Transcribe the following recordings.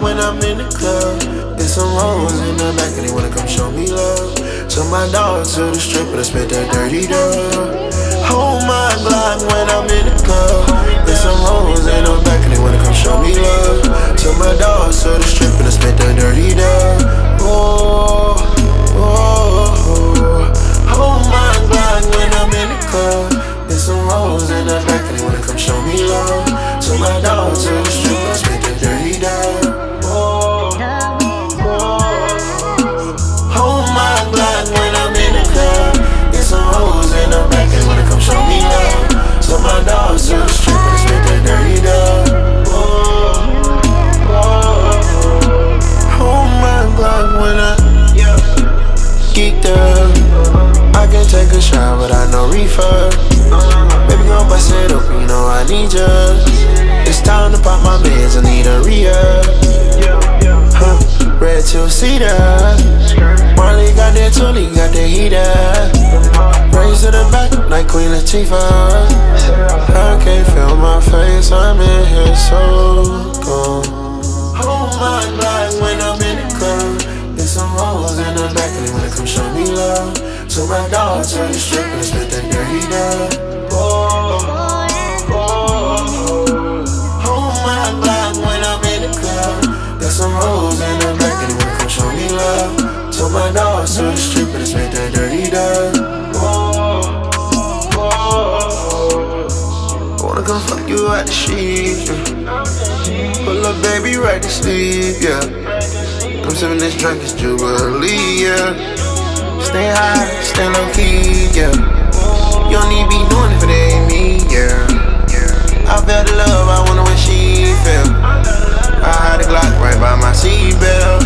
when I'm in the club. There's some hoes in the back and they wanna come show me love. Took my dog to the strip and I spent that dirty dub. Hold my Glock when I'm in the club. There's some hoes in the back and they wanna come show me love. Took my dog to the strip and I spent that dirty dub. Oh, oh, oh. Hold my Glock when I'm in the club. There's some hoes in the back and they wanna come show me love. Took my dog to the strip and I spent that dirty dub. Oh, oh. Hold my Glock when I'm in the club. There's some hoes in the back and they wanna come show me love. Took my dog to the strip and I spent that dirty dub. Oh, oh. Hold my Glock when I geeked up. I can take a shot, but I know reefer. Baby, gon' bust it up, you know I need ya. It's time to pop my meds, I need a re-up. Red two-seater. Marley got that Tully, got that heater. Raise to the back like Queen Latifah. I can't feel my face, I'm in here so cold. Hold my Glock when I'm in the club. There's some hoes in the back and they wanna come show me love. So my dog to the strip and I spent that dirty dub. Oh, oh, oh. Hold my Glock when I'm in the club. There's some hoes in the back and they wanna come show me love. So my dog to the strip and I spent that dirty dub. Oh, oh, oh. I wanna come fuck you at the sheet, yeah. Pull up baby right to sleep, yeah. I'm sipping this drink, it's Jubilee, yeah. Stay high, stay low key, yeah. You don't need to be doing it if it ain't me, yeah. I felt the love, I wonder what she felt. I had a Glock right by my seatbelt.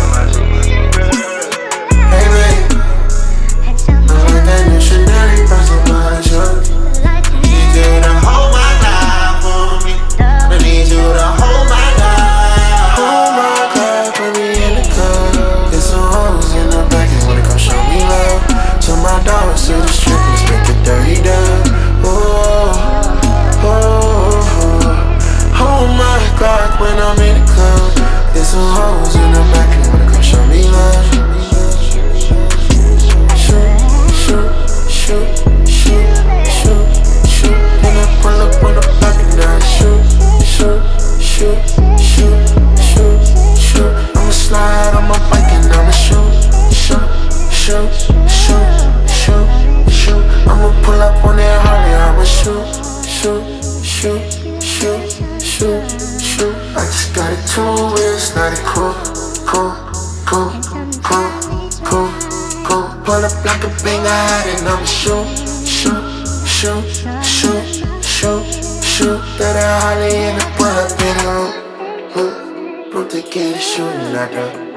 Hey babe, I'm like that missionary person my truck. Need you to hold my life for me. I need you to hold my life. Hold my Glock when we in the club. There's some hoes in the back and wanna come show me love. Took my dogs to the strip and spent the dirty dub. Oh, oh, oh. Hold my Glock when I'm in the club. There's some hoes in the back and they wanna come show me love. Shoot, shoot, shoot, shoot, shoot, shoot. Then I pull up on the block and I shoot, shoot, shoot, shoot, shoot, shoot. I'ma slide on my bike and I'ma shoot, shoot, shoot, shoot, shoot, shoot. I'ma pull up on that Harley, I'ma shoot, shoot, shoot, shoot, shoot, shoot. I just got it 2 wheels, not a cool, cool, cool, cool, cool, cool. Pull up like a banger hat and I'ma shoot, shoot, shoot, shoot, shoot, shoot. Got a Harley and I pull up in a hoop. Put the kid shooting at the